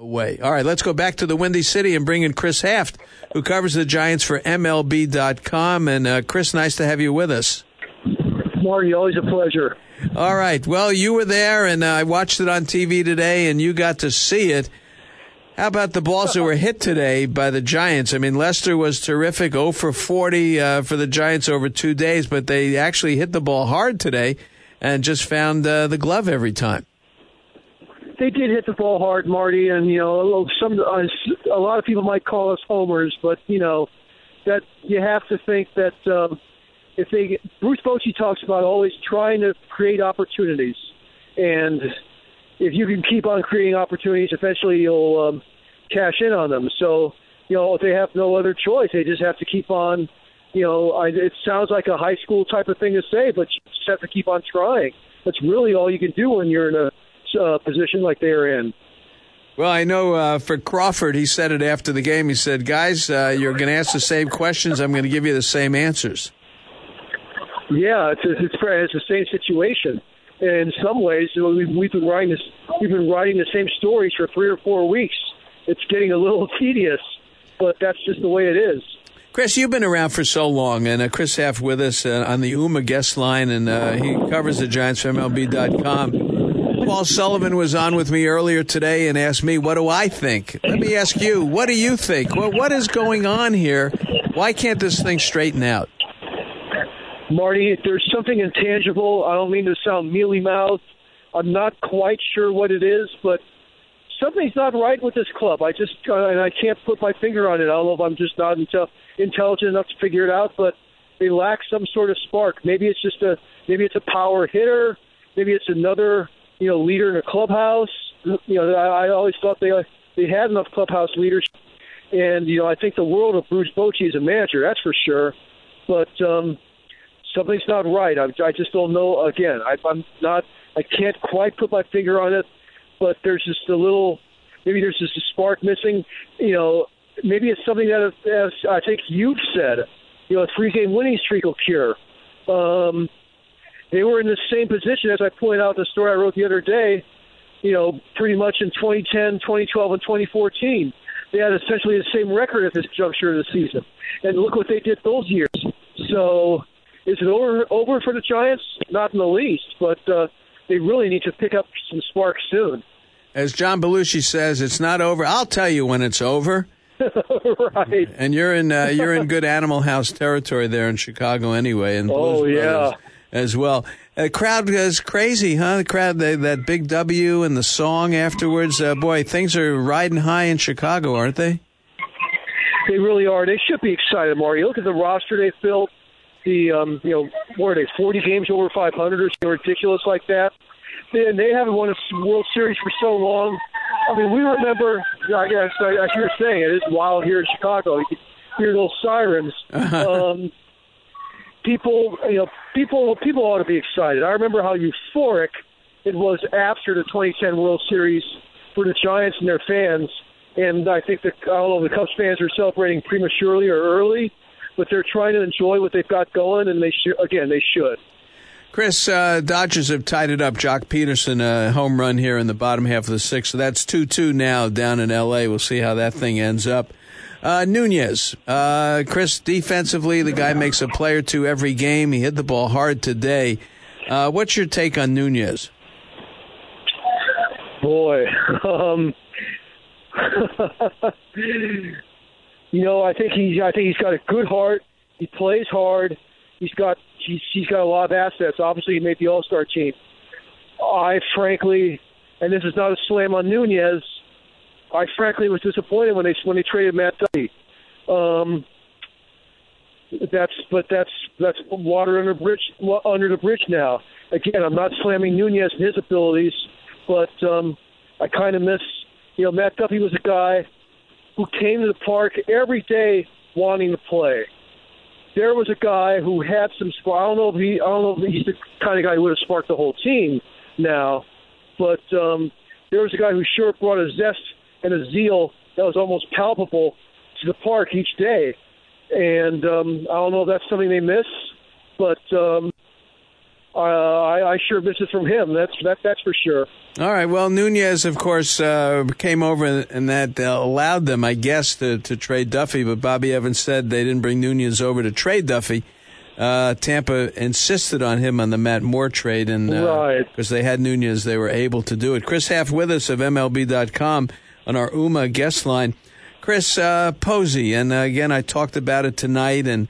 way. All right, let's go back to the Windy City and bring in Chris Haft, who covers the Giants for MLB.com. And Chris, nice to have you with us. Marty, always a pleasure. All right. Well, you were there, and I watched it on TV today, and you got to see it. How about the balls that were hit today by the Giants? I mean, Lester was terrific, 0 for 40 for the Giants over 2 days, but they actually hit the ball hard today and just found the glove every time. They did hit the ball hard, Marty, and a lot of people might call us homers, but that you have to think that Bruce Bochy talks about always trying to create opportunities, and if you can keep on creating opportunities, eventually you'll cash in on them. So, they have no other choice. They just have to keep on, it sounds like a high school type of thing to say, but you just have to keep on trying. That's really all you can do when you're in a position like they're in. Well, I know for Crawford, he said it after the game. He said, guys, you're going to ask the same questions. I'm going to give you the same answers. Yeah, it's the same situation. In some ways, we've been writing the same stories for 3 or 4 weeks. It's getting a little tedious, but that's just the way it is. Chris, you've been around for so long, and Chris Haft with us on the UMA guest line, and he covers the Giants for MLB.com. Paul Sullivan was on with me earlier today and asked me, what do I think? Let me ask you, what do you think? Well, what is going on here? Why can't this thing straighten out? Marty, there's something intangible. I don't mean to sound mealy-mouthed. I'm not quite sure what it is, but something's not right with this club. I can't put my finger on it. I don't know if I'm just not intelligent enough to figure it out, but they lack some sort of spark. Maybe it's a power hitter. Maybe it's another leader in a clubhouse. I always thought they had enough clubhouse leadership, and I think the world of Bruce Bochy as a manager. That's for sure, but. Something's not right. I just don't know. Again, I can't quite put my finger on it, but there's just maybe there's just a spark missing. Maybe it's something that, as I think you've said, a 3-game winning streak will cure. They were in the same position, as I pointed out in the story I wrote the other day, pretty much in 2010, 2012, and 2014. They had essentially the same record at this juncture of the season. And look what they did those years. So, is it over for the Giants? Not in the least, but they really need to pick up some spark soon. As John Belushi says, it's not over. I'll tell you when it's over. Right. And you're in good Animal House territory there in Chicago anyway, and Blues Brothers as well. The crowd is crazy, huh? The crowd, that big W and the song afterwards. Boy, things are riding high in Chicago, aren't they? They really are. They should be excited, Mario. Look at the roster they filled. What are they, 40 games over 500 or something ridiculous like that? And they haven't won a World Series for so long. I mean, we remember, I guess, as you were saying, it is wild here in Chicago. You can hear those sirens. People ought to be excited. I remember how euphoric it was after the 2010 World Series for the Giants and their fans. And I think the Cubs fans are celebrating prematurely or early, but they're trying to enjoy what they've got going, and they should. Chris, Dodgers have tied it up. Jock Peterson, a home run here in the bottom half of the sixth. So that's 2-2 now down in L.A. We'll see how that thing ends up. Nunez. Chris, defensively, the guy makes a play or two every game. He hit the ball hard today. What's your take on Nunez? Boy. I think he's got a good heart. He plays hard. He's got a lot of assets. Obviously, he made the All-Star team. I frankly, and this is not a slam on Nunez, I frankly was disappointed when they traded Matt Duffy. That's water under the bridge now. Again, I'm not slamming Nunez and his abilities, but I kind of miss. Matt Duffy was a guy who came to the park every day wanting to play. There was a guy who had some spark. I don't know if he's the kind of guy who would have sparked the whole team now, but there was a guy who sure brought a zest and a zeal that was almost palpable to the park each day. And I don't know if that's something they miss, but I sure miss it from him. That's for sure. All right. Well, Nunez, of course, came over, and that allowed them, I guess, to trade Duffy. But Bobby Evans said they didn't bring Nunez over to trade Duffy. Tampa insisted on him on the Matt Moore trade, and because they had Nunez, they were able to do it. Chris Haff with us of MLB.com on our UMA guest line. Chris, Posey, and again, I talked about it tonight, and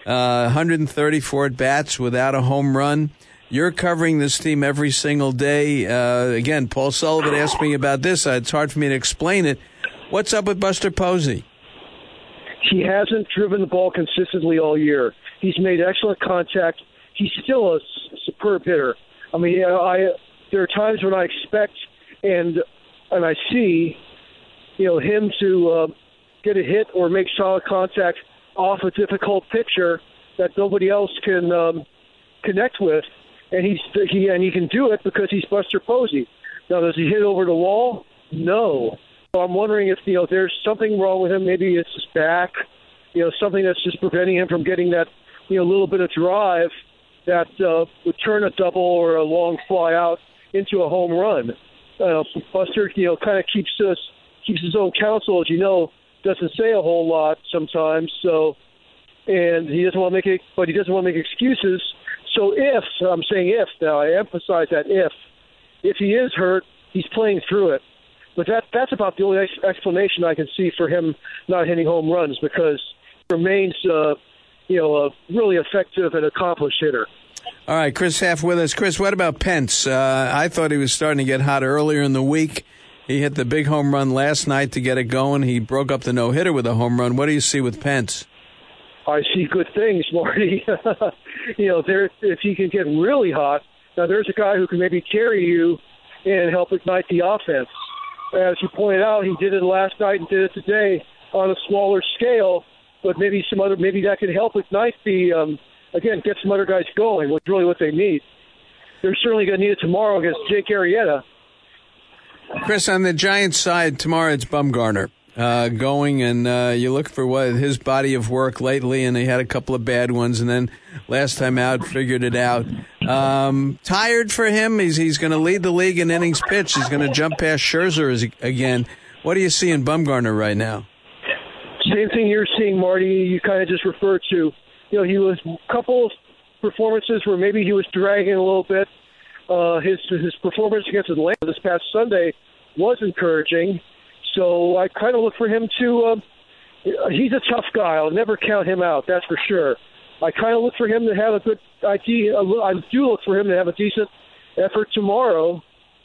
134 at-bats without a home run. You're covering this team every single day. Again, Paul Sullivan asked me about this. It's hard for me to explain it. What's up with Buster Posey? He hasn't driven the ball consistently all year. He's made excellent contact. He's still a superb hitter. I mean, there are times when I expect and I see, him to get a hit or make solid contact off a difficult pitcher that nobody else can connect with. And he can do it because he's Buster Posey. Now, does he hit over the wall? No. So I'm wondering if there's something wrong with him. Maybe it's his back. Something that's just preventing him from getting that little bit of drive that would turn a double or a long fly out into a home run. Buster kind of keeps his own counsel, as you know, doesn't say a whole lot sometimes. So, and he doesn't want to make it, but he doesn't want to make excuses. So I'm saying if now, I emphasize that if he is hurt, he's playing through it. But that's about the only explanation I can see for him not hitting home runs, because he remains a really effective and accomplished hitter. All right, Chris Haff with us. Chris, what about Pence? I thought he was starting to get hot earlier in the week. He hit the big home run last night to get it going. He broke up the no-hitter with a home run. What do you see with Pence? I see good things, Marty. If he can get really hot, now there's a guy who can maybe carry you and help ignite the offense. As you pointed out, he did it last night and did it today on a smaller scale, but maybe that could help ignite get some other guys going, which is really what they need. They're certainly going to need it tomorrow against Jake Arrieta. Chris, on the Giants side, tomorrow it's Bumgarner going, and you look for his body of work lately, and he had a couple of bad ones, and then last time out figured it out. Tired for him. He's going to lead the league in innings pitched. He's going to jump past Scherzer again. What do you see in Bumgarner right now? Same thing you're seeing, Marty. You kind of just referred to. He was a couple of performances where maybe he was dragging a little bit. His performance against Atlanta this past Sunday was encouraging. So I kind of look for him to he's a tough guy. I'll never count him out, that's for sure. I kind of look for him to have a good idea. I do look for him to have a decent effort tomorrow.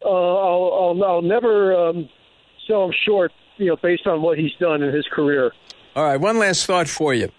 I'll never sell him short, based on what he's done in his career. All right, one last thought for you.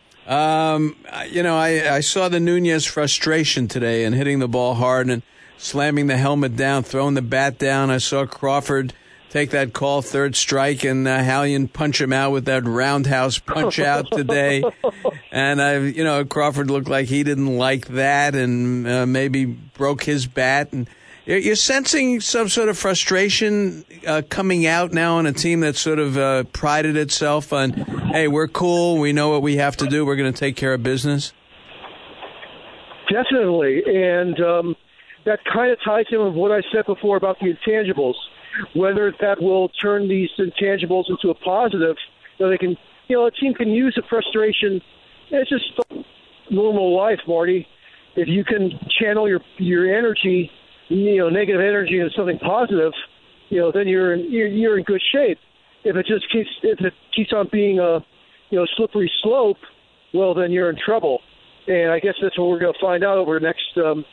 I saw the Nunez frustration today and hitting the ball hard and slamming the helmet down, throwing the bat down. I saw Crawford take that call, third strike, and Hallion punch him out with that roundhouse punch out today. And Crawford looked like he didn't like that, and maybe broke his bat. And you're sensing some sort of frustration coming out now on a team that sort of prided itself on, hey, we're cool, we know what we have to do, we're going to take care of business. Definitely, and that kind of ties in with what I said before about the intangibles. Whether that will turn these intangibles into a positive, so they can, a team can use the frustration. It's just normal life, Marty. If you can channel your energy, negative energy into something positive, then you're in good shape. If it keeps on being a slippery slope, well, then you're in trouble. And I guess that's what we're going to find out over the next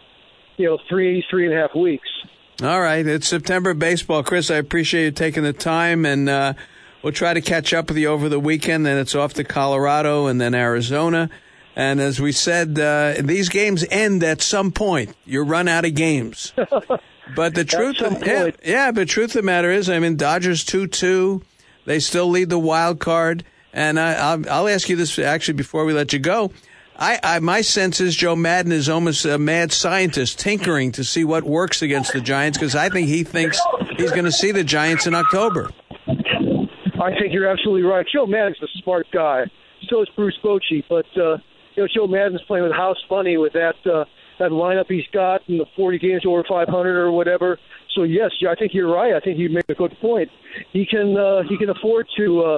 3.5 weeks. All right. It's September baseball. Chris, I appreciate you taking the time, and we'll try to catch up with you over the weekend. Then it's off to Colorado and then Arizona. And as we said, these games end at some point. You run out of games. But the truth of the matter is, Dodgers 2-2. They still lead the wild card. And I'll ask you this actually before we let you go. My sense is Joe Madden is almost a mad scientist tinkering to see what works against the Giants, because I think he thinks he's going to see the Giants in October. I think you're absolutely right. Joe Madden's a smart guy. So is Bruce Bochy. But, Joe Madden's playing with house money with that that lineup he's got in the 40 games over 500 or whatever. So yes, I think you're right. I think you make a good point. He can afford to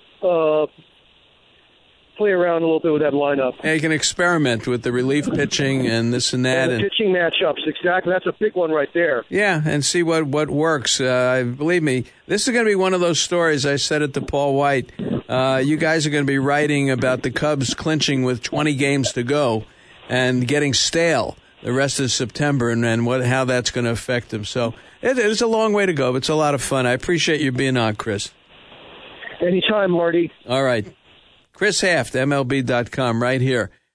play around a little bit with that lineup. Yeah, you can experiment with the relief pitching and this and that. And the pitching matchups, exactly. That's a big one right there. Yeah, and see what works. Believe me, this is going to be one of those stories. I said it to Paul White. You guys are going to be writing about the Cubs clinching with 20 games to go and getting stale the rest of September, and how that's going to affect them. So it's a long way to go, but it's a lot of fun. I appreciate you being on, Chris. Anytime, Marty. All right. Chris Haft, MLB.com, right here.